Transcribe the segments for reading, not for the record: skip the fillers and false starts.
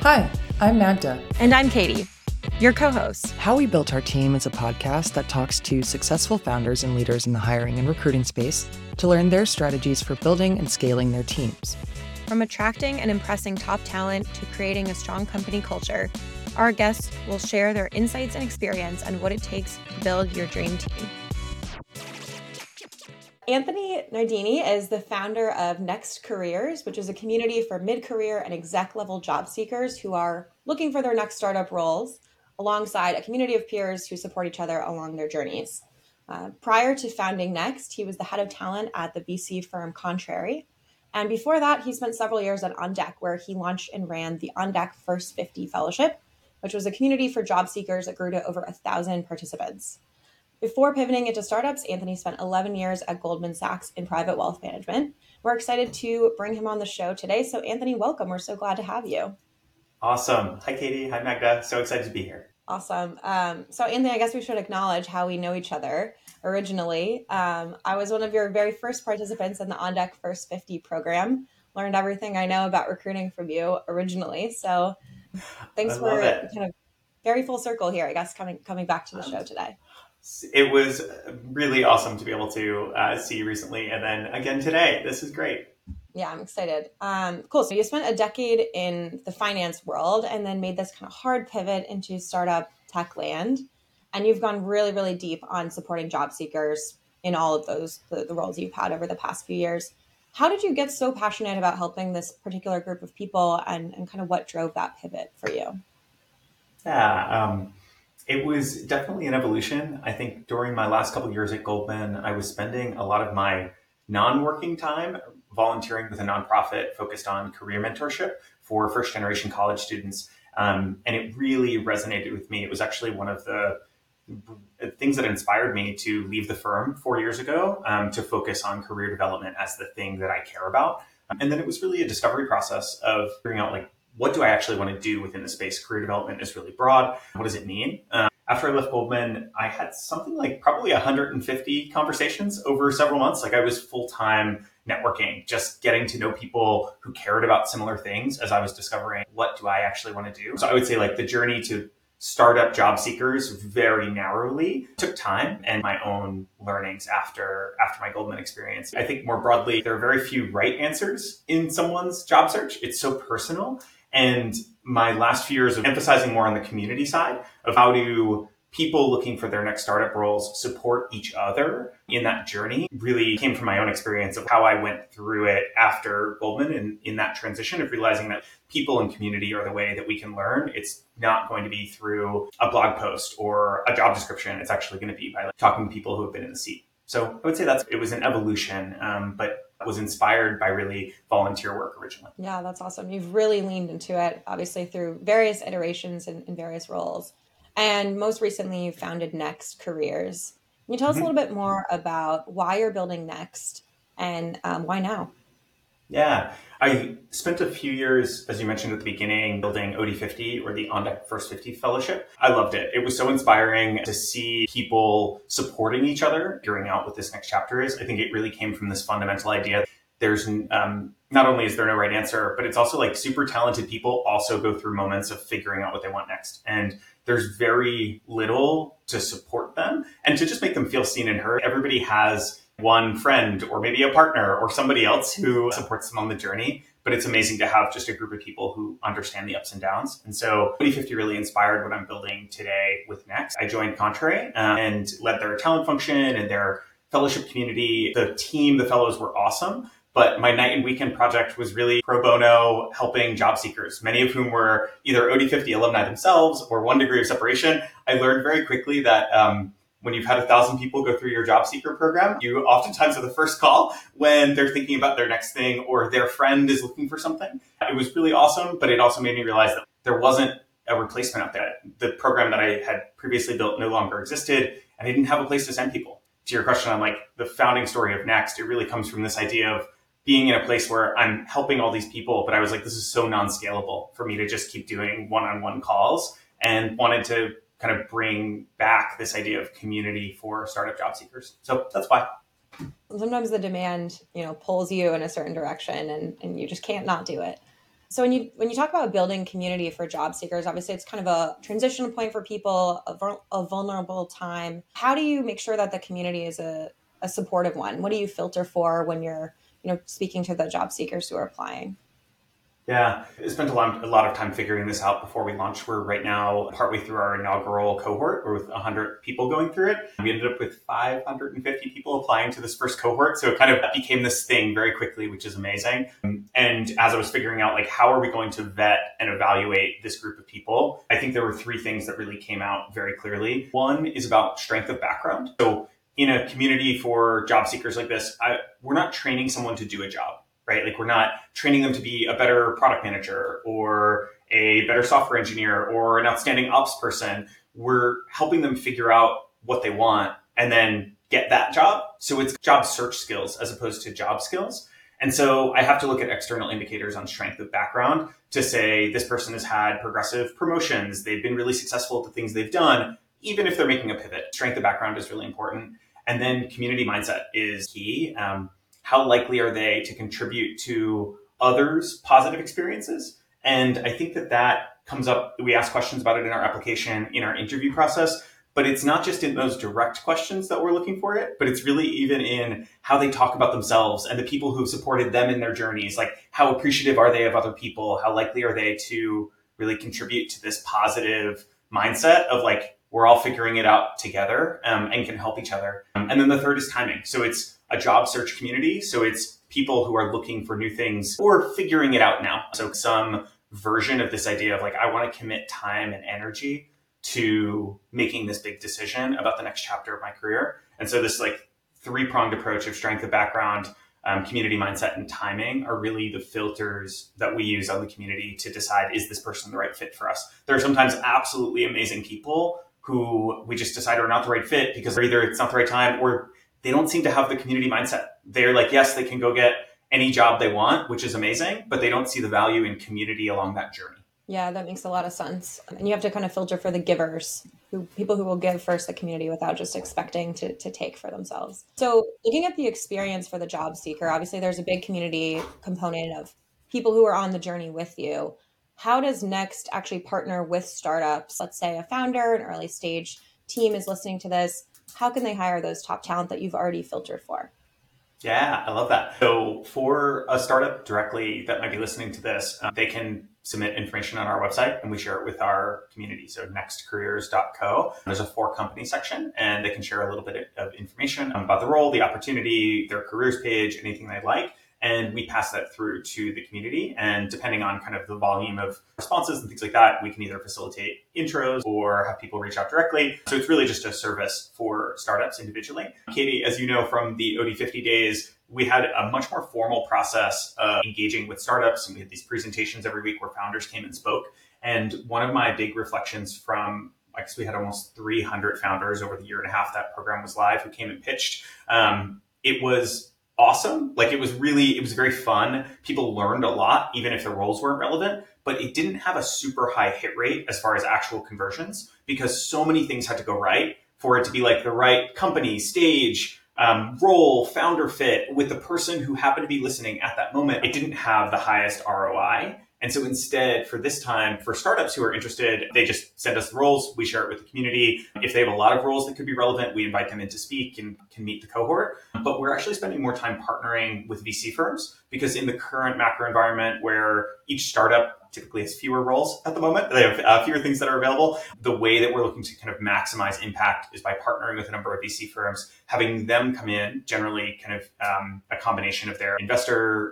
Hi, I'm Magda. And I'm Katie, your co-host. How We Built Our Team is a podcast that talks to successful founders and leaders in the hiring and recruiting space to learn their strategies for building and scaling their teams. From attracting and impressing top talent to creating a strong company culture, our guests will share their insights and experience on what it takes to build your dream team. Anthony Nardini is the founder of Next Careers, which is a community for mid-career and exec-level job seekers who are looking for their next startup roles, alongside a community of peers who support each other along their journeys. Prior to founding Next, he was the head of talent at the VC firm Contrary. And before that, he spent several years at On Deck, where he launched and ran the On Deck First 50 Fellowship, which was a community for job seekers that grew to over 1,000 participants. Before pivoting into startups, Anthony spent 11 years at Goldman Sachs in private wealth management. We're excited to bring him on the show today. So Anthony, welcome. We're so glad to have you. Awesome. Hi, Katie. Hi, Magda. So excited to be here. Awesome. So Anthony, I guess we should acknowledge how we know each other originally. I was one of your very first participants in the On Deck First 50 program. Learned everything I know about recruiting from you originally. So thanks for kind of very full circle here, I guess, coming back to the show today. It was really awesome to be able to see you recently and then again today. This is great. Yeah, I'm excited. Cool. So you spent a decade in the finance world and then made this kind of hard pivot into startup tech land. And you've gone really, really deep on supporting job seekers in all of those, the roles you've had over the past few years. How did you get so passionate about helping this particular group of people and kind of what drove that pivot for you? Yeah, it was definitely an evolution. I think during my last couple of years at Goldman, I was spending a lot of my non-working time volunteering with a nonprofit focused on career mentorship for first-generation college students. And it really resonated with me. It was actually one of the things that inspired me to leave the firm 4 years ago to focus on career development as the thing that I care about. And then it was really a discovery process of figuring out, like, what do I actually want to do within the space? Career development is really broad. What does it mean? After I left Goldman, I had something like probably 150 conversations over several months. Like, I was full-time networking, just getting to know people who cared about similar things as I was discovering what do I actually want to do. So I would say, like, the journey to startup job seekers very narrowly took time and my own learnings after my Goldman experience. I think more broadly, there are very few right answers in someone's job search. It's so personal. And my last few years of emphasizing more on the community side of how do people looking for their next startup roles support each other in that journey really came from my own experience of how I went through it after Goldman and in that transition of realizing that people and community are the way that we can learn. It's not going to be through a blog post or a job description. It's actually going to be by talking to people who have been in the seat. So I would say it was an evolution, but was inspired by really volunteer work originally. Yeah, that's awesome. You've really leaned into it, obviously, through various iterations and in various roles. And most recently, you founded Next Careers. Can you tell us a little bit more about why you're building Next and why now? Yeah, I spent a few years, as you mentioned at the beginning, building OD50 or the On Deck First 50 Fellowship. I loved it. It was so inspiring to see people supporting each other, figuring out what this next chapter is. I think it really came from this fundamental idea. There's not only is there no right answer, but it's also like super talented people also go through moments of figuring out what they want next. And there's very little to support them and to just make them feel seen and heard. Everybody has one friend or maybe a partner or somebody else who supports them on the journey. But it's amazing to have just a group of people who understand the ups and downs. And so 2050 really inspired what I'm building today with Next. I joined Contrary and led their talent function and their fellowship community. The team, the fellows were awesome. But my night and weekend project was really pro bono, helping job seekers, many of whom were either OD50 alumni themselves or one degree of separation. I learned very quickly that when you've had 1,000 people go through your job seeker program, you oftentimes are the first call when they're thinking about their next thing or their friend is looking for something. It was really awesome, but it also made me realize that there wasn't a replacement out there. The program that I had previously built no longer existed, and I didn't have a place to send people. To your question on like the founding story of Next, it really comes from this idea of being in a place where I'm helping all these people, but I was like, this is so non-scalable for me to just keep doing one-on-one calls, and wanted to kind of bring back this idea of community for startup job seekers. So that's why. Sometimes the demand, pulls you in a certain direction and you just can't not do it. So when you talk about building community for job seekers, obviously it's kind of a transition point for people, a vulnerable time. How do you make sure that the community is a supportive one? What do you filter for when you're, speaking to the job seekers who are applying? Yeah, I spent a lot of time figuring this out before we launched. We're right now partway through our inaugural cohort, with 100 people going through it. We ended up with 550 people applying to this first cohort. So it kind of became this thing very quickly, which is amazing. And as I was figuring out, how are we going to vet and evaluate this group of people? I think there were three things that really came out very clearly. One is about strength of background. So in a community for job seekers like this, we're not training someone to do a job. Right? We're not training them to be a better product manager or a better software engineer or an outstanding ops person. We're helping them figure out what they want and then get that job. So it's job search skills as opposed to job skills. And so I have to look at external indicators on strength of background to say this person has had progressive promotions. They've been really successful at the things they've done, even if they're making a pivot. Strength of background is really important. And then community mindset is key. How likely are they to contribute to others' positive experiences? And I think that comes up. We ask questions about it in our application, in our interview process, but it's not just in those direct questions that we're looking for it, but it's really even in how they talk about themselves and the people who've supported them in their journeys. How appreciative are they of other people? How likely are they to really contribute to this positive mindset of we're all figuring it out together and can help each other. And then the third is timing. So it's a job search community. So it's people who are looking for new things or figuring it out now. So some version of this idea of I want to commit time and energy to making this big decision about the next chapter of my career. And so this three-pronged approach of strength of background, community mindset, and timing are really the filters that we use on the community to decide, is this person the right fit for us? There are sometimes absolutely amazing people who we just decide are not the right fit because either it's not the right time or they don't seem to have the community mindset. They're yes, they can go get any job they want, which is amazing, but they don't see the value in community along that journey. Yeah, that makes a lot of sense. And you have to kind of filter for the givers, people who will give first the community without just expecting to take for themselves. So looking at the experience for the job seeker, obviously there's a big community component of people who are on the journey with you. How does Next actually partner with startups? Let's say a founder, an early stage team is listening to this. How can they hire those top talent that you've already filtered for? Yeah, I love that. So for a startup directly that might be listening to this, they can submit information on our website and we share it with our community. So nextcareers.co. There's a for company section and they can share a little bit of information about the role, the opportunity, their careers page, anything they'd like. And we pass that through to the community. And depending on kind of the volume of responses and things like that, we can either facilitate intros or have people reach out directly. So it's really just a service for startups individually. Katie, as you know from the OD50 days, we had a much more formal process of engaging with startups. And we had these presentations every week where founders came and spoke. And one of my big reflections from, we had almost 300 founders over the year and a half that program was live who came and pitched. It was awesome. It was very fun. People learned a lot, even if the roles weren't relevant, but it didn't have a super high hit rate as far as actual conversions because so many things had to go right for it to be the right company, stage, role, founder fit with the person who happened to be listening at that moment. It didn't have the highest ROI. And so instead, for this time, for startups who are interested, they just send us the roles. We share it with the community. If they have a lot of roles that could be relevant, we invite them in to speak and can meet the cohort. But we're actually spending more time partnering with VC firms because in the current macro environment where each startup typically has fewer roles at the moment, they have fewer things that are available. The way that we're looking to kind of maximize impact is by partnering with a number of VC firms, having them come in, generally kind of a combination of their investor,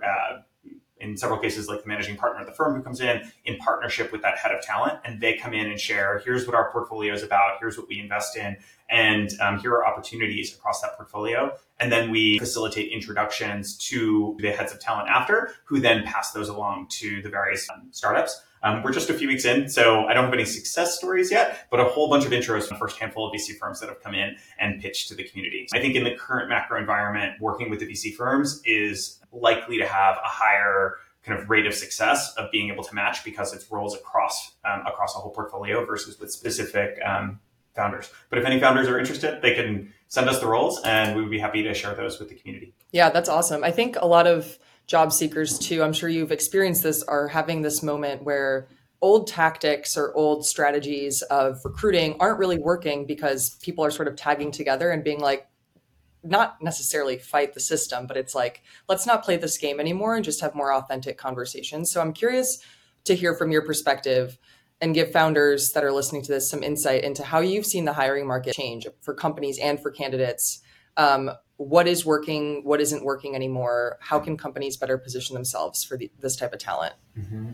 in several cases, the managing partner of the firm who comes in partnership with that head of talent, and they come in and share, here's what our portfolio is about, here's what we invest in, and here are opportunities across that portfolio. And then we facilitate introductions to the heads of talent after, who then pass those along to the various startups. We're just a few weeks in, so I don't have any success stories yet, but a whole bunch of intros from the first handful of VC firms that have come in and pitched to the community. I think in the current macro environment, working with the VC firms is likely to have a higher kind of rate of success of being able to match because it's roles across a whole portfolio versus with specific founders. But if any founders are interested, they can send us the roles and we would be happy to share those with the community. Yeah, that's awesome. I think a lot of job seekers too, I'm sure you've experienced this, are having this moment where old tactics or old strategies of recruiting aren't really working because people are sort of tagging together and being like, not necessarily fight the system, but it's like, let's not play this game anymore and just have more authentic conversations. So I'm curious to hear from your perspective and give founders that are listening to this some insight into how you've seen the hiring market change for companies and for candidates. What is working? What isn't working anymore? How can companies better position themselves for this type of talent? Mm-hmm.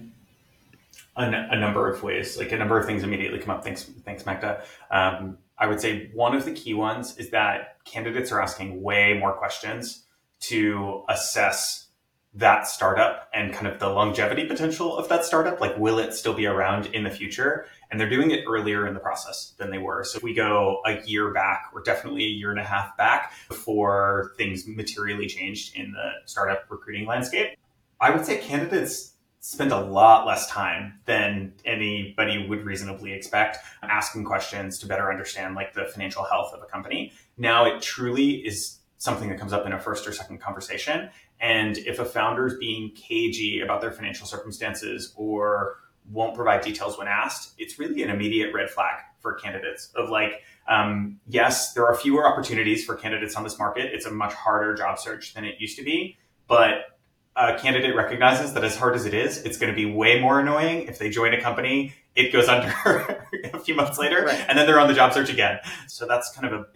A number of ways, like a number of things immediately come up. Thanks, Magda. I would say one of the key ones is that candidates are asking way more questions to assess that startup and kind of the longevity potential of that startup. Like, will it still be around in the future? And they're doing it earlier in the process than they were. So if we go a year back, or definitely a year and a half back before things materially changed in the startup recruiting landscape, I would say candidates spend a lot less time than anybody would reasonably expect asking questions to better understand like the financial health of a company. Now it truly is something that comes up in a first or second conversation. And if a founder is being cagey about their financial circumstances or won't provide details when asked, it's really an immediate red flag for candidates of like, yes, there are fewer opportunities for candidates on this market. It's a much harder job search than it used to be, but a candidate recognizes that as hard as it is, it's going to be way more annoying if they join a company, it goes under a few months later, right, and then they're on the job search again. So that's kind of a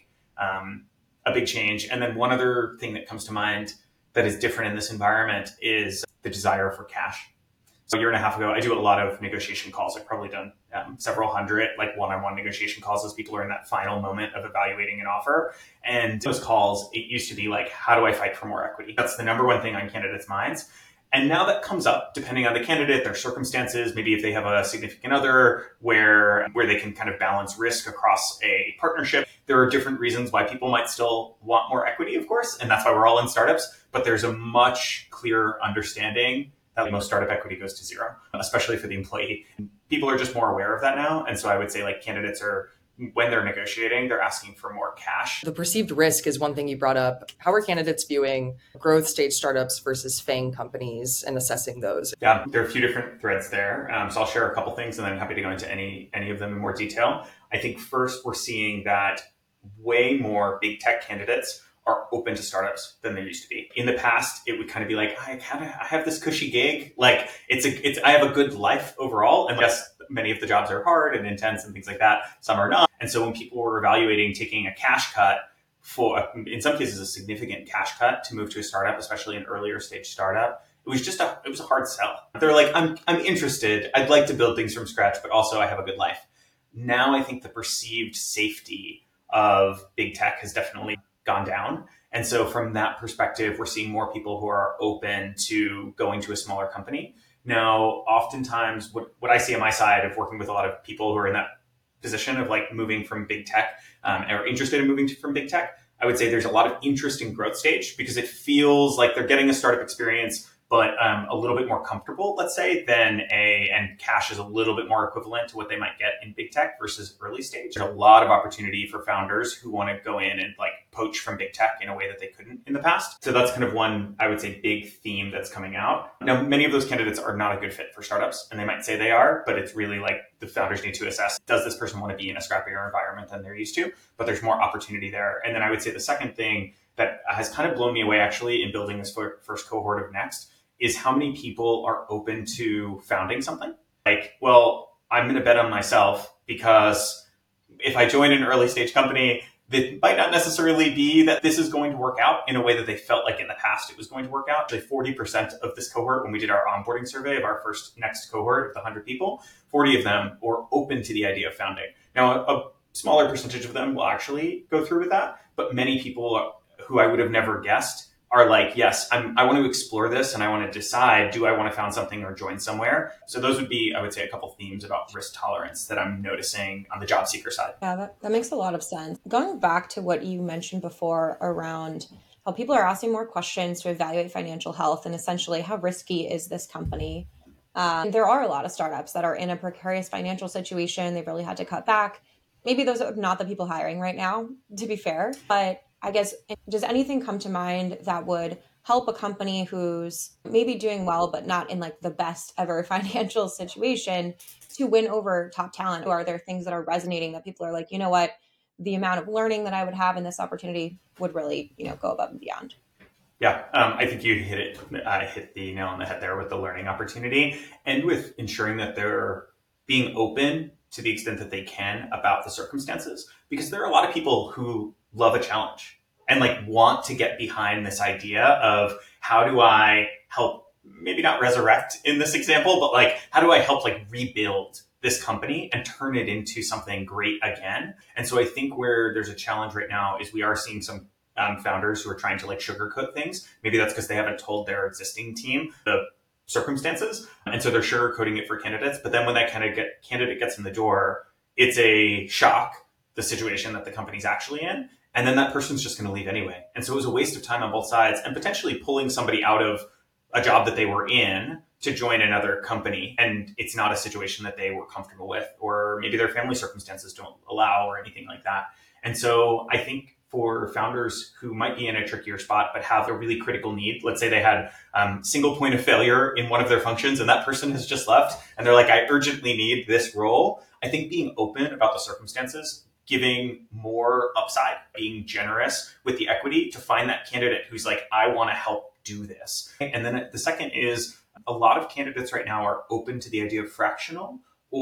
big change. And then one other thing that comes to mind that is different in this environment is the desire for cash. So a year and a half ago, I do a lot of negotiation calls. I've probably done several hundred like one-on-one negotiation calls as people are in that final moment of evaluating an offer. And those calls, it used to be like, how do I fight for more equity? That's the number one thing on candidates' minds. And now that comes up, depending on the candidate, their circumstances, maybe if they have a significant other where they can kind of balance risk across a partnership. There are different reasons why people might still want more equity, of course, and that's why we're all in startups. But there's a much clearer understanding that most startup equity goes to zero, especially for the employee. People are just more aware of that now. And so I would say like candidates are, when they're negotiating, they're asking for more cash. The perceived risk is one thing you brought up. How are candidates viewing growth stage startups versus FANG companies and assessing those? Yeah, there are a few different threads there. So I'll share a couple things and then I'm happy to go into any of them in more detail. I think first we're seeing that way more big tech candidates are open to startups than they used to be. In the past, it would kind of be like, I have this cushy gig. Like I have a good life overall. And yes, many of the jobs are hard and intense and things like that. Some are not. And so when people were evaluating taking a cash cut for, in some cases, a significant cash cut to move to a startup, especially an earlier stage startup, it was a hard sell. They're like, I'm interested. I'd like to build things from scratch, but also I have a good life. Now I think the perceived safety of big tech has definitely gone down. And so from that perspective, we're seeing more people who are open to going to a smaller company. Now, oftentimes what I see on my side of working with a lot of people who are in that position of like moving from big tech or interested in moving from big tech, I would say there's a lot of interest in growth stage because it feels like they're getting a startup experience, but a little bit more comfortable, let's say, and cash is a little bit more equivalent to what they might get in big tech versus early stage. There's a lot of opportunity for founders who want to go in and like poach from big tech in a way that they couldn't in the past. So that's kind of one, I would say, big theme that's coming out. Now, many of those candidates are not a good fit for startups, and they might say they are, but it's really like the founders need to assess, does this person want to be in a scrappier environment than they're used to? But there's more opportunity there. And then I would say the second thing that has kind of blown me away actually in building this first cohort of Next is how many people are open to founding something. Like, well, I'm going to bet on myself because if I join an early stage company, that might not necessarily be that this is going to work out in a way that they felt like in the past it was going to work out. Actually, 40% of this cohort, when we did our onboarding survey of our first Next cohort of the 100 people, 40 of them were open to the idea of founding. Now, a smaller percentage of them will actually go through with that, but many people who I would have never guessed are like, yes, I want to explore this and I want to decide, do I want to found something or join somewhere? So those would be, I would say, a couple themes about risk tolerance that I'm noticing on the job seeker side. Yeah, that makes a lot of sense. Going back to what you mentioned before around how people are asking more questions to evaluate financial health and essentially how risky is this company? There are a lot of startups that are in a precarious financial situation. They've really had to cut back. Maybe those are not the people hiring right now, to be fair, but I guess, does anything come to mind that would help a company who's maybe doing well, but not in like the best ever financial situation to win over top talent? Or are there things that are resonating that people are like, you know what, the amount of learning that I would have in this opportunity would really, go above and beyond? Yeah, I think you hit the nail on the head there with the learning opportunity and with ensuring that they're being open to the extent that they can about the circumstances, because there are a lot of people who love a challenge and like want to get behind this idea of how do I help, maybe not resurrect in this example, but like how do I help like rebuild this company and turn it into something great again. And so I think where there's a challenge right now is we are seeing some founders who are trying to like sugarcoat things. Maybe that's because they haven't told their existing team the circumstances. And so they're sugarcoating it for candidates. But then when that candidate gets in the door, it's a shock, the situation that the company's actually in. And then that person's just going to leave anyway. And so it was a waste of time on both sides and potentially pulling somebody out of a job that they were in to join another company. And it's not a situation that they were comfortable with, or maybe their family circumstances don't allow or anything like that. And so I think for founders who might be in a trickier spot, but have a really critical need, let's say they had single point of failure in one of their functions and that person has just left and they're like, I urgently need this role. I think being open about the circumstances, giving more upside, being generous with the equity to find that candidate who's like, I want to help do this. And then the second is a lot of candidates right now are open to the idea of fractional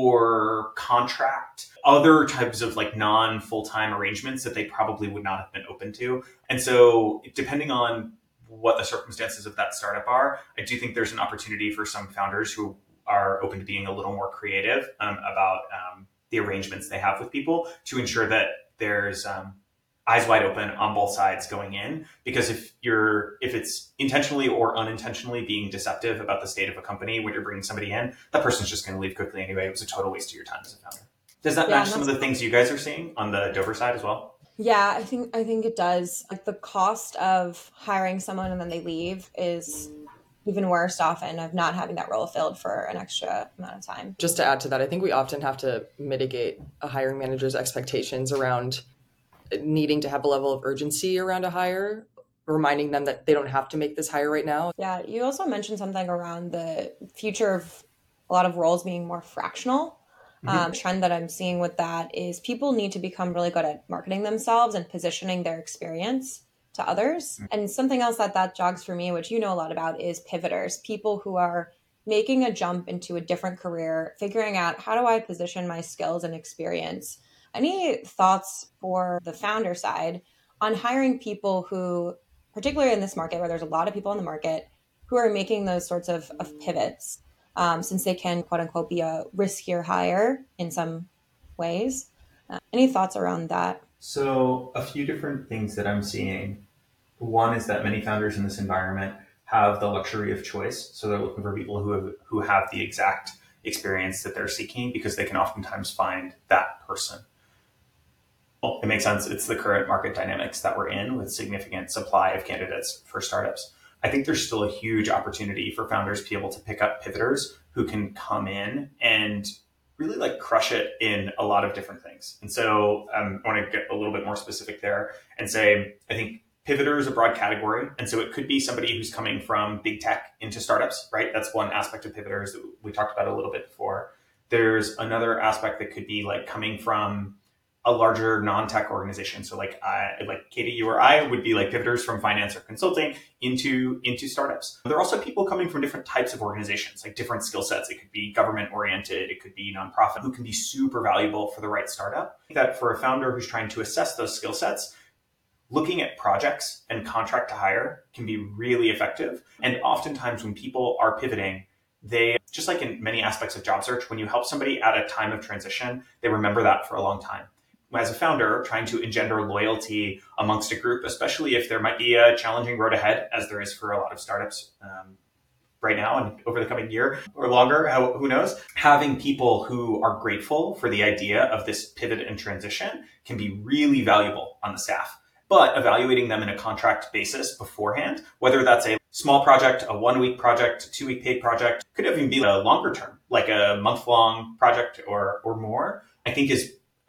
or contract, other types of like non-full-time arrangements that they probably would not have been open to. And so depending on what the circumstances of that startup are, I do think there's an opportunity for some founders who are open to being a little more creative about the arrangements they have with people to ensure that there's eyes wide open on both sides going in. Because if it's intentionally or unintentionally being deceptive about the state of a company when you're bringing somebody in, that person's just going to leave quickly anyway. It was a total waste of your time as a founder. Does that match some of the things you guys are seeing on the Dover side as well? Yeah, I think it does. Like the cost of hiring someone and then they leave is even worse often, of not having that role filled for an extra amount of time. Just to add to that, I think we often have to mitigate a hiring manager's expectations around needing to have a level of urgency around a hire, reminding them that they don't have to make this hire right now. Yeah, you also mentioned something around the future of a lot of roles being more fractional. Trend that I'm seeing with that is people need to become really good at marketing themselves and positioning their experience to others. And something else that jogs for me, which you know a lot about, is pivoters, people who are making a jump into a different career, figuring out how do I position my skills and experience. Any thoughts for the founder side on hiring people who, particularly in this market where there's a lot of people in the market, who are making those sorts of pivots, since they can, quote unquote, be a riskier hire in some ways? Any thoughts around that? So a few different things that I'm seeing. One is that many founders in this environment have the luxury of choice. So they're looking for people who have the exact experience that they're seeking, because they can oftentimes find that person. Well, it makes sense. It's the current market dynamics that we're in with significant supply of candidates for startups. I think there's still a huge opportunity for founders to be able to pick up pivoters who can come in and really like crush it in a lot of different things. And so I want to get a little bit more specific there and say, I think pivoter is a broad category. And so it could be somebody who's coming from big tech into startups, right? That's one aspect of pivoters that we talked about a little bit before. There's another aspect that could be like coming from a larger non-tech organization. So like Katie, you or I would be like pivoters from finance or consulting into startups. There are also people coming from different types of organizations, like different skill sets. It could be government oriented. It could be nonprofit, who can be super valuable for the right startup. I think that for a founder who's trying to assess those skill sets, looking at projects and contract to hire can be really effective. And oftentimes when people are pivoting, they, just like in many aspects of job search, when you help somebody at a time of transition, they remember that for a long time. As a founder, trying to engender loyalty amongst a group, especially if there might be a challenging road ahead, as there is for a lot of startups right now and over the coming year or longer, who knows, having people who are grateful for the idea of this pivot and transition can be really valuable on the staff. But evaluating them in a contract basis beforehand, whether that's a small project, a 1-week project, a 2-week paid project, could even be a longer term, like a month-long project or more, I think is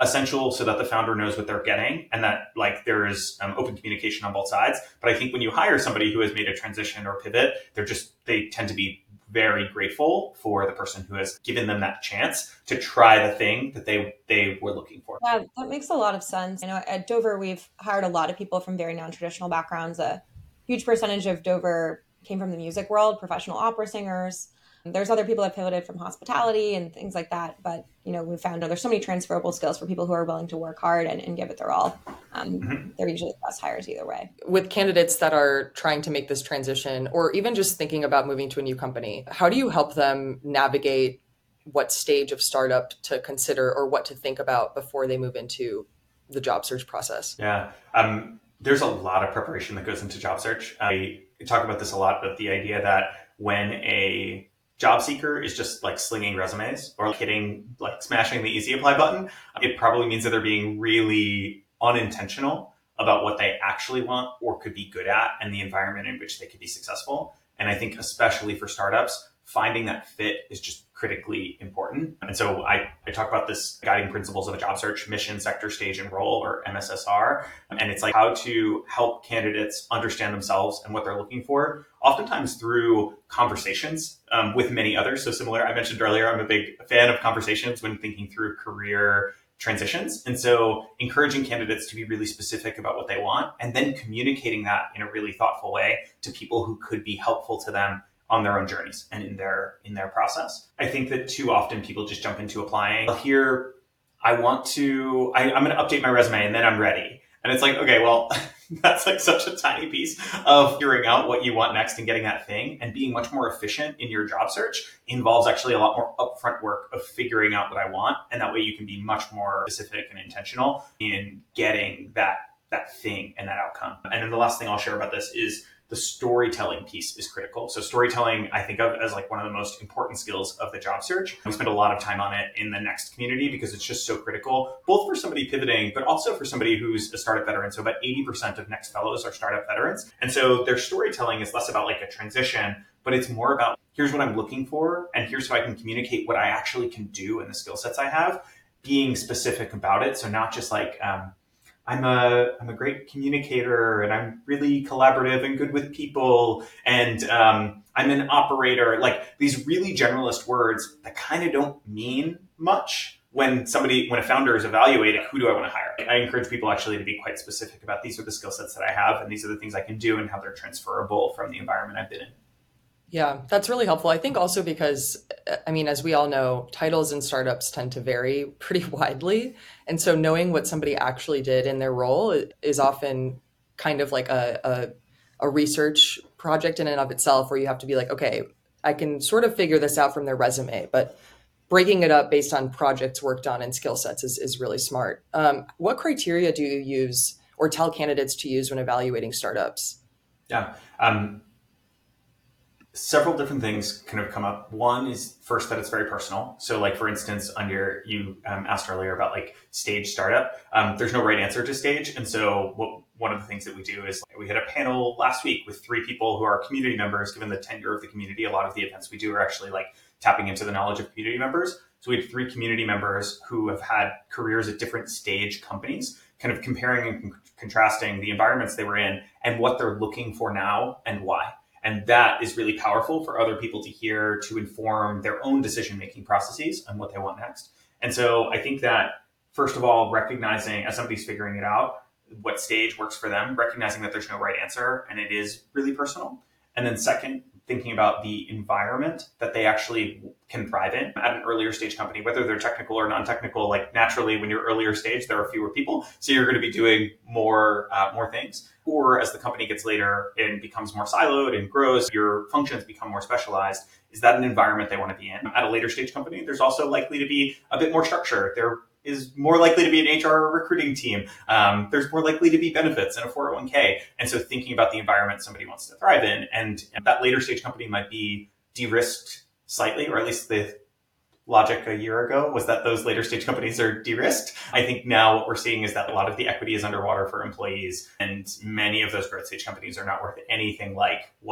essential so that the founder knows what they're getting and that like there is open communication on both sides. But I think when you hire somebody who has made a transition or pivot, they tend to be very grateful for the person who has given them that chance to try the thing that they were looking for. Yeah, that makes a lot of sense. I know at Dover, we've hired a lot of people from very non-traditional backgrounds. A huge percentage of Dover came from the music world, professional opera singers. There's other people that pivoted from hospitality and things like that. But, we found there's so many transferable skills for people who are willing to work hard and give it their all. They're usually the best hires either way. With candidates that are trying to make this transition or even just thinking about moving to a new company, how do you help them navigate what stage of startup to consider or what to think about before they move into the job search process? Yeah. There's a lot of preparation that goes into job search. I talk about this a lot, but the idea that when a job seeker is just like slinging resumes or smashing the easy apply button, it probably means that they're being really unintentional about what they actually want or could be good at and the environment in which they could be successful. And I think especially for startups, finding that fit is just critically important. And so I talk about this guiding principles of a job search: mission, sector, stage, and role, or MSSR. And it's like how to help candidates understand themselves and what they're looking for, oftentimes through conversations with many others. So similar, I mentioned earlier, I'm a big fan of conversations when thinking through career transitions. And so encouraging candidates to be really specific about what they want and then communicating that in a really thoughtful way to people who could be helpful to them on their own journeys and in their process. I think that too often people just jump into applying. Here, I'm going to update my resume and then I'm ready. And it's like, okay, well, that's like such a tiny piece of figuring out what you want next and getting that thing. And being much more efficient in your job search involves actually a lot more upfront work of figuring out what I want. And that way you can be much more specific and intentional in getting that thing and that outcome. And then the last thing I'll share about this is the storytelling piece is critical. So storytelling, I think of as like one of the most important skills of the job search. We spend a lot of time on it in the Next community because it's just so critical, both for somebody pivoting, but also for somebody who's a startup veteran. So about 80% of Next fellows are startup veterans. And so their storytelling is less about like a transition, but it's more about here's what I'm looking for. And here's how I can communicate what I actually can do and the skill sets I have, being specific about it. So not just like, I'm a great communicator and I'm really collaborative and good with people and I'm an operator, like these really generalist words that kind of don't mean much when a founder is evaluating who do I want to hire. I encourage people actually to be quite specific about these are the skill sets that I have and these are the things I can do and how they're transferable from the environment I've been in. Yeah, that's really helpful. I think also because, as we all know, titles in startups tend to vary pretty widely. And so knowing what somebody actually did in their role is often kind of like a research project in and of itself, where you have to be like, okay, I can sort of figure this out from their resume, but breaking it up based on projects worked on and skill sets is really smart. What criteria do you use or tell candidates to use when evaluating startups? Yeah. Several different things kind of come up. One is first that it's very personal. So like, for instance, you asked earlier about like stage startup. There's no right answer to stage. And so one of the things that we do is we had a panel last week with 3 people who are community members. Given the tenure of the community, a lot of the events we do are actually like tapping into the knowledge of community members. So we had 3 community members who have had careers at different stage companies, kind of comparing and contrasting the environments they were in and what they're looking for now and why. And that is really powerful for other people to hear to inform their own decision-making processes and what they want next. And so I think that, first of all, recognizing as somebody's figuring it out, what stage works for them, recognizing that there's no right answer and it is really personal. And then second, thinking about the environment that they actually can thrive in at an earlier stage company, whether they're technical or non-technical. Like naturally, when you're earlier stage, there are fewer people. So you're going to be doing more things. Or as the company gets later and becomes more siloed and grows, your functions become more specialized. Is that an environment they want to be in? At a later stage company, there's also likely to be a bit more structure. There is more likely to be an HR recruiting team. There's more likely to be benefits and a 401k. And so thinking about the environment somebody wants to thrive in, and that later stage company might be de-risked slightly, or at least the logic a year ago was that those later stage companies are de-risked. I think now what we're seeing is that a lot of the equity is underwater for employees, and many of those growth stage companies are not worth anything like what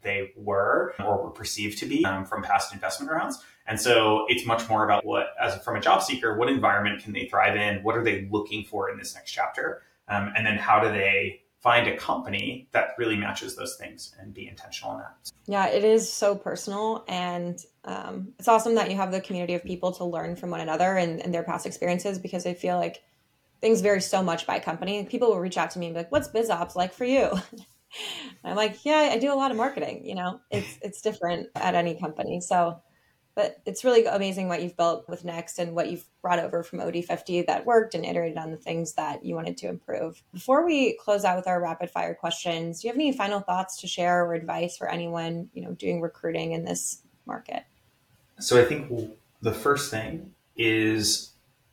they were or were perceived to be from past investment rounds. And so it's much more about from a job seeker, what environment can they thrive in? What are they looking for in this next chapter? And then how do they find a company that really matches those things and be intentional in that? Yeah, it is so personal. And it's awesome that you have the community of people to learn from one another and their past experiences, because I feel like things vary so much by company. People will reach out to me and be like, what's BizOps like for you? And I'm like, yeah, I do a lot of marketing. It's different at any company. So, but it's really amazing what you've built with Next and what you've brought over from OD50 that worked and iterated on the things that you wanted to improve. Before we close out with our rapid fire questions, do you have any final thoughts to share or advice for anyone, doing recruiting in this market? So I think the first thing is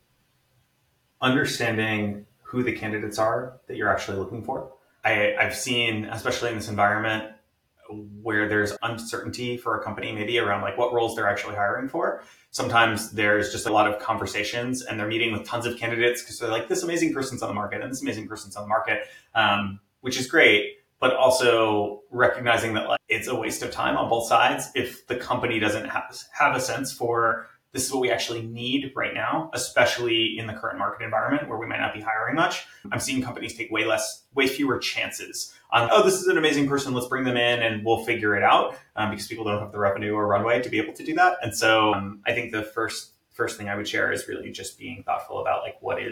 understanding who the candidates are that you're actually looking for. I've seen, especially in this environment, where there's uncertainty for a company, maybe around like what roles they're actually hiring for. Sometimes there's just a lot of conversations and they're meeting with tons of candidates because they're like, this amazing person's on the market and this amazing person's on the market, which is great, but also recognizing that like it's a waste of time on both sides if the company doesn't have a sense for this is what we actually need right now, especially in the current market environment where we might not be hiring much. I'm seeing companies take way fewer chances on, this is an amazing person, let's bring them in and we'll figure it out, because people don't have the revenue or runway to be able to do that. And so I think the first thing I would share is really just being thoughtful about like, what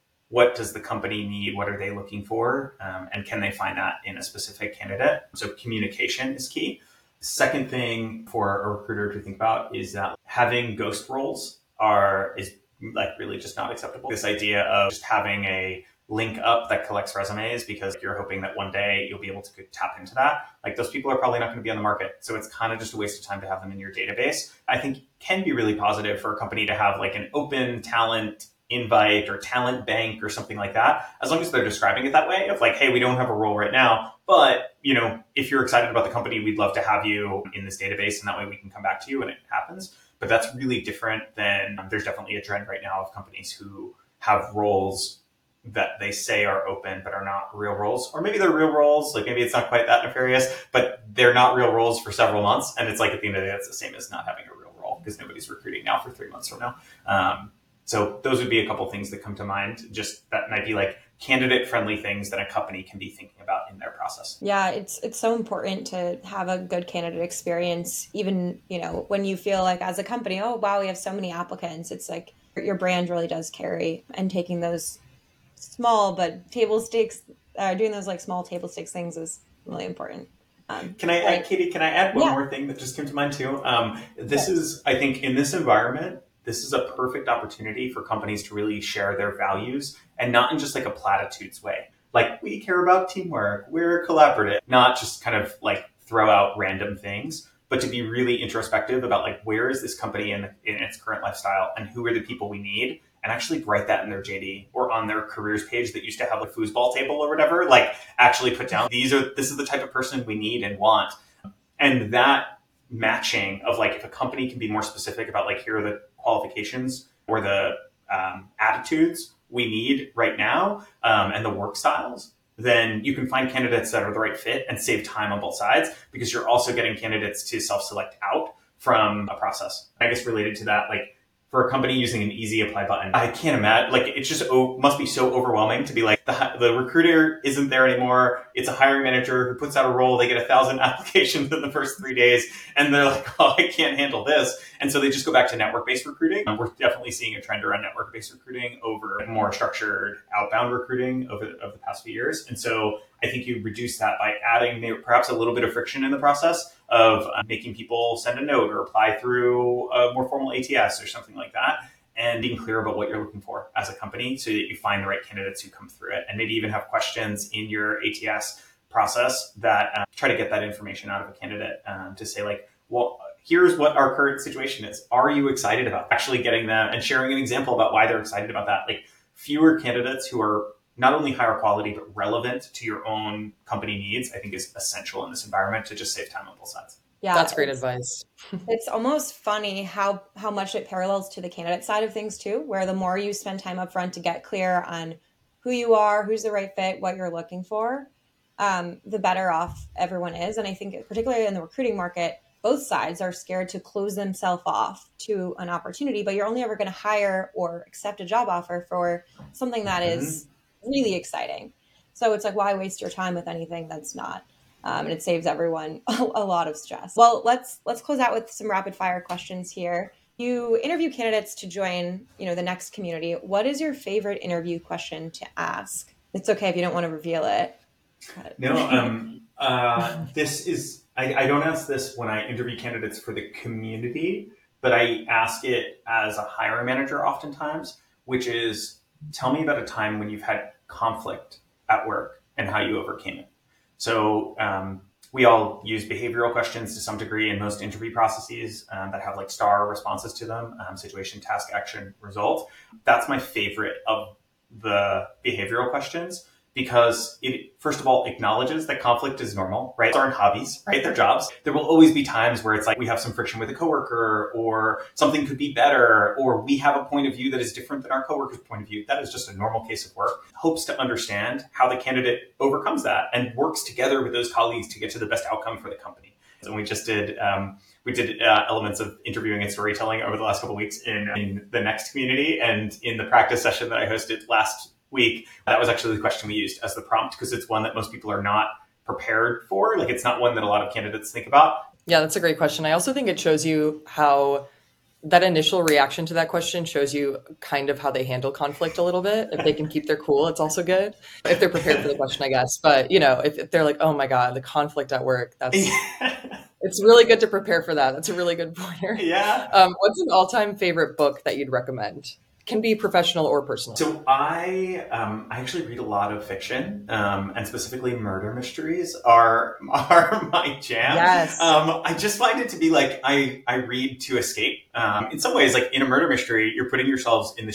does the company need? What are they looking for? And can they find that in a specific candidate? So communication is key. Second thing for a recruiter to think about is that having ghost roles is like really just not acceptable. This idea of just having a link up that collects resumes because you're hoping that one day you'll be able to tap into that. Like those people are probably not going to be on the market. So it's kind of just a waste of time to have them in your database. I think can be really positive for a company to have like an open talent invite or talent bank or something like that, as long as they're describing it that way of like, hey, we don't have a role right now, but if you're excited about the company, we'd love to have you in this database and that way we can come back to you when it happens. But that's really different than there's definitely a trend right now of companies who have roles that they say are open but are not real roles, or maybe they're real roles, like maybe it's not quite that nefarious, but they're not real roles for several months, and it's like at the end of the day it's the same as not having a real role because nobody's recruiting now for 3 months from now. So those would be a couple things that come to mind, just that might be like candidate friendly things that a company can be thinking about in their process. Yeah, it's so important to have a good candidate experience, even, when you feel like as a company, oh, wow, we have so many applicants. It's like your brand really does carry, and taking those small but table stakes, doing those like small table stakes things is really important. Can I add, Katie, one more thing that just came to mind too? This is, I think in this environment, this is a perfect opportunity for companies to really share their values, and not in just like a platitudes way. Like, we care about teamwork, we're collaborative, not just kind of like throw out random things, but to be really introspective about like, where is this company in its current lifestyle and who are the people we need, and actually write that in their JD or on their careers page that used to have a foosball table or whatever, like actually put down, this is the type of person we need and want. And that matching of like, if a company can be more specific about like, here are the qualifications or the attitudes we need right now, and the work styles, then you can find candidates that are the right fit and save time on both sides, because you're also getting candidates to self-select out from a process. I guess related to that, like for a company using an easy apply button, I can't imagine, like it just must be so overwhelming to be like, the recruiter isn't there anymore. It's a hiring manager who puts out a role. They get 1,000 applications in the first 3 days and they're like, oh, I can't handle this. And so they just go back to network-based recruiting. We're definitely seeing a trend around network-based recruiting over more structured outbound recruiting over the past few years. And so I think you reduce that by adding perhaps a little bit of friction in the process of making people send a note or apply through a more formal ATS or something like that, and being clear about what you're looking for as a company so that you find the right candidates who come through it, and maybe even have questions in your ATS process that try to get that information out of a candidate to say like, well, here's what our current situation is. Are you excited about actually getting them, and sharing an example about why they're excited about that? Like fewer candidates who are not only higher quality, but relevant to your own company needs, I think is essential in this environment to just save time on both sides. Yeah, that's great advice. It's almost funny how much it parallels to the candidate side of things too, where the more you spend time up front to get clear on who you are, who's the right fit, what you're looking for, the better off everyone is. And I think particularly in the recruiting market, both sides are scared to close themselves off to an opportunity, but you're only ever going to hire or accept a job offer for something that is really exciting. So it's like, why waste your time with anything that's not? And it saves everyone a lot of stress. Well, let's close out with some rapid fire questions here. You interview candidates to join, the Next community. What is your favorite interview question to ask? It's okay if you don't want to reveal it. No, this is, I don't ask this when I interview candidates for the community, but I ask it as a hiring manager oftentimes, which is, tell me about a time when you've had conflict at work and how you overcame it. So we all use behavioral questions to some degree in most interview processes that have like star responses to them, situation, task, action, result. That's my favorite of the behavioral questions, because it, first of all, acknowledges that conflict is normal, right? These aren't hobbies, right? They're jobs. There will always be times where it's like we have some friction with a coworker, or something could be better, or we have a point of view that is different than our coworker's point of view. That is just a normal case of work. Hopes to understand how the candidate overcomes that and works together with those colleagues to get to the best outcome for the company. And we just did elements of interviewing and storytelling over the last couple of weeks in the Next community, and in the practice session that I hosted last week, that was actually the question we used as the prompt, because it's one that most people are not prepared for. Like, it's not one that a lot of candidates think about. Yeah, that's a great question. I also think it shows you how that initial reaction to that question shows you kind of how they handle conflict a little bit. If they can keep their cool, it's also good. If they're prepared for the question, I guess. But, if they're like, oh my God, the conflict at work, it's really good to prepare for that. That's a really good pointer. Yeah. What's an all-time favorite book that you'd recommend? Can be professional or personal. So I actually read a lot of fiction, and specifically murder mysteries are my jam. Yes. I just find it to be like I read to escape. In some ways, like in a murder mystery, you're putting yourself in the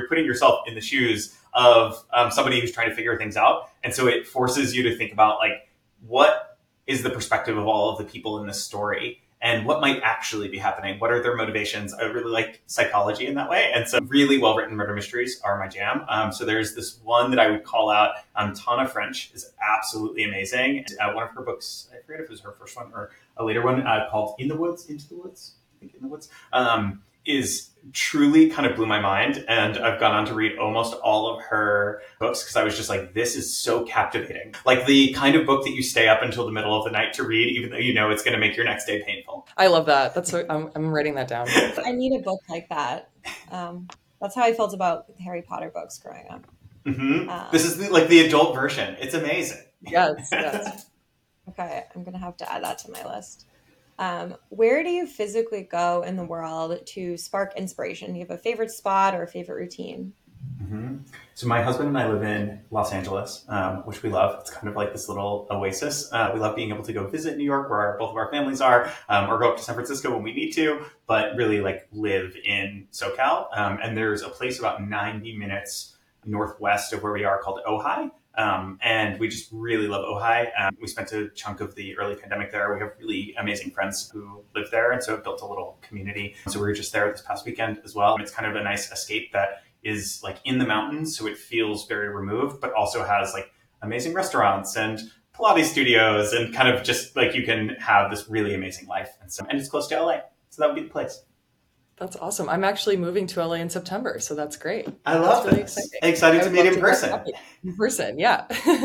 shoes of somebody who's trying to figure things out, and so it forces you to think about like, what is the perspective of all of the people in this story, and what might actually be happening? What are their motivations? I really like psychology in that way. And so really well-written murder mysteries are my jam. So there's this one that I would call out. Tana French is absolutely amazing. One of her books, I forget if it was her first one or a later one, called Into the Woods, is truly kind of blew my mind. And I've gone on to read almost all of her books because I was just like, this is so captivating. Like the kind of book that you stay up until the middle of the night to read, even though you know it's going to make your next day painful. I love that. I'm writing that down. I need a book like that. That's how I felt about Harry Potter books growing up. Mm-hmm. This is the adult version. It's amazing. Yes. Okay, I'm going to have to add that to my list. Where do you physically go in the world to spark inspiration? Do you have a favorite spot or a favorite routine? Mm-hmm. So my husband and I live in Los Angeles, which we love. It's kind of like this little oasis. We love being able to go visit New York, where both of our families are, or go up to San Francisco when we need to, but really like live in SoCal. And there's a place about 90 minutes northwest of where we are called Ojai. And we just really love Ojai. We spent a chunk of the early pandemic there. We have really amazing friends who live there, and so it built a little community. So we were just there this past weekend as well. It's kind of a nice escape that is like in the mountains, so it feels very removed, but also has like amazing restaurants and Pilates studios, and kind of just like you can have this really amazing life. And it's close to LA, so that would be the place. That's awesome. I'm actually moving to LA in September, so that's great. I love really this. Excited to meet in person. In person, yeah.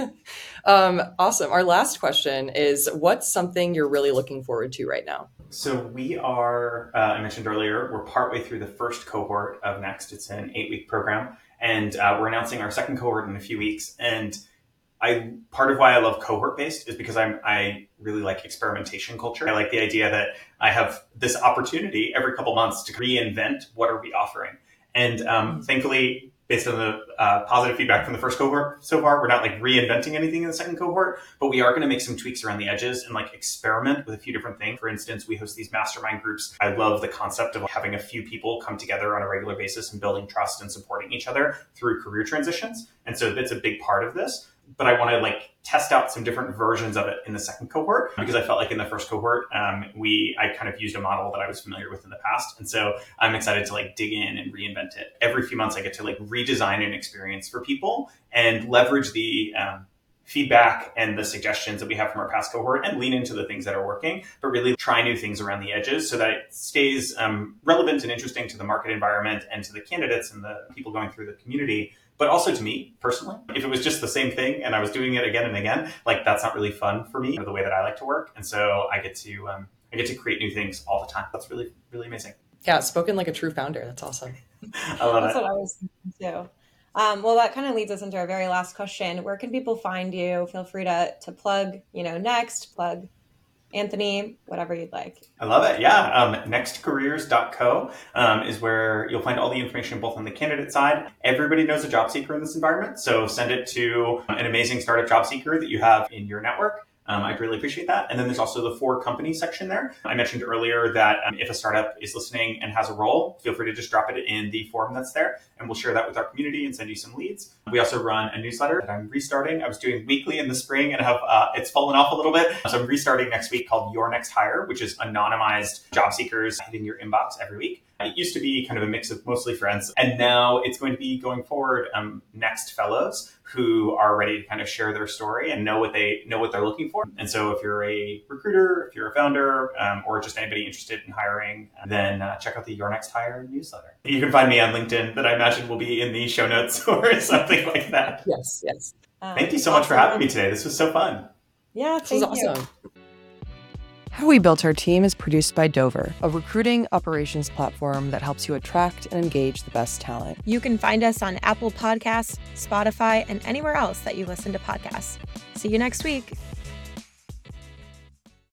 Awesome. Our last question is, what's something you're really looking forward to right now? So we are, I mentioned earlier, we're partway through the first cohort of Next. It's an 8-week program, and we're announcing our second cohort in a few weeks. And part of why I love cohort-based is because I really like experimentation culture. I like the idea that I have this opportunity every couple months to reinvent what are we offering. And thankfully, based on the positive feedback from the first cohort so far, we're not like reinventing anything in the second cohort, but we are going to make some tweaks around the edges and like experiment with a few different things. For instance, we host these mastermind groups. I love the concept of having a few people come together on a regular basis and building trust and supporting each other through career transitions. And so that's a big part of this. But I want to like test out some different versions of it in the second cohort, because I felt like in the first cohort, I kind of used a model that I was familiar with in the past. And so I'm excited to like dig in and reinvent it. Every few months, I get to like redesign an experience for people and leverage the feedback and the suggestions that we have from our past cohort and lean into the things that are working, but really try new things around the edges so that it stays relevant and interesting to the market environment and to the candidates and the people going through the community, but also to me personally. If it was just the same thing and I was doing it again and again, like that's not really fun for me or the way that I like to work. And so I get to create new things all the time. That's really, really amazing. Yeah, spoken like a true founder. That's awesome. I love That's it. what I was thinking too. Well, that kind of leads us into our very last question. Where can people find you? Feel free to plug, Next, plug Anthony, whatever you'd like. I love it. Yeah. Nextcareers.co is where you'll find all the information both on the candidate side. Everybody knows a job seeker in this environment. So send it to an amazing startup job seeker that you have in your network. I'd really appreciate that. And then there's also the for company section there. I mentioned earlier that if a startup is listening and has a role, feel free to just drop it in the form that's there, and we'll share that with our community and send you some leads. We also run a newsletter that I'm restarting. I was doing weekly in the spring and it's fallen off a little bit. So I'm restarting next week called Your Next Hire, which is anonymized job seekers hitting your inbox every week. It used to be kind of a mix of mostly friends, and now it's going to be going forward next fellows who are ready to kind of share their story and know what they're looking for. And so if you're a recruiter, if you're a founder, or just anybody interested in hiring, then check out the Your Next Hire newsletter. You can find me on LinkedIn, that I imagine will be in the show notes or something like that. Yes. Thank you so much for having me today. This was so fun. Yeah, This was thank you. awesome. How We Built Our Team is produced by Dover, a recruiting operations platform that helps you attract and engage the best talent. You can find us on Apple Podcasts, Spotify, and anywhere else that you listen to podcasts. See you next week.